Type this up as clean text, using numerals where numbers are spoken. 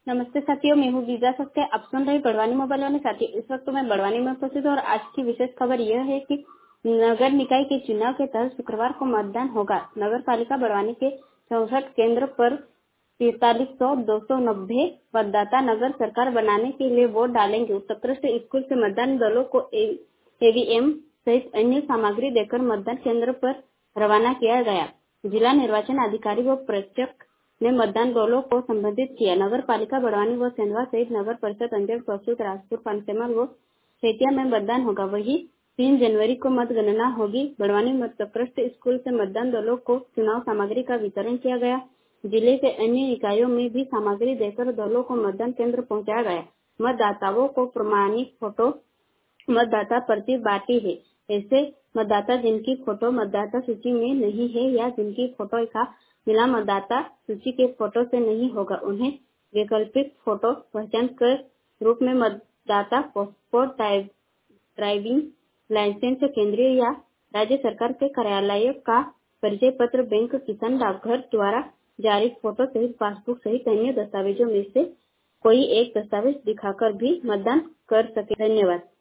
नमस्ते साथियों, मैं हूँ वीजा सत्य। आप सुन रहे बड़वानी मोबाइल वाले साथी। इस वक्त मैं बड़वानी में उपस्थित हूँ और आज की विशेष खबर यह है कि नगर निकाय के चुनाव के तहत शुक्रवार को मतदान होगा। नगर पालिका बड़वानी के 64 केंद्र पर 43,290 मतदाता नगर सरकार बनाने के लिए वोट डालेंगे। उत्कृष्ट स्कूल से मतदान दलों को ईवीएम सहित अन्य सामग्री देकर मतदान केंद्र पर रवाना किया गया। जिला निर्वाचन अधिकारी व प्रेक्षक ने मतदान दलों को संबोधित किया। नगर पालिका बड़वानी व सेंधवा सहित नगर परिषद अंचल प्रस्तुत राजपुर, पानसेमल व सेतिया में मतदान होगा। वहीं 3 जनवरी को मतगणना होगी। बड़वानी में उत्कृष्ट स्कूल से मतदान दलों को चुनाव सामग्री का वितरण किया गया। जिले के अन्य इकाइयों में भी सामग्री देकर दलों को मतदान केंद्र पहुंचाया गया। मतदाताओं को प्रमाणिक फोटो मतदाता पर्ची बांटी है। ऐसे मतदाता जिनकी फोटो मतदाता सूची में नहीं है या जिनकी फोटो का मिलान मतदाता सूची के फोटो से नहीं होगा, उन्हें वैकल्पिक फोटो पहचान के रूप में मतदाता पासपोर्ट, ड्राइविंग लाइसेंस, केंद्रीय या राज्य सरकार के कार्यालय का परिचय पत्र, बैंक, किसान डाकघर द्वारा जारी फोटो सहित पासबुक सहित अन्य दस्तावेजों में से कोई एक दस्तावेज दिखाकर भी मतदान कर सके। धन्यवाद।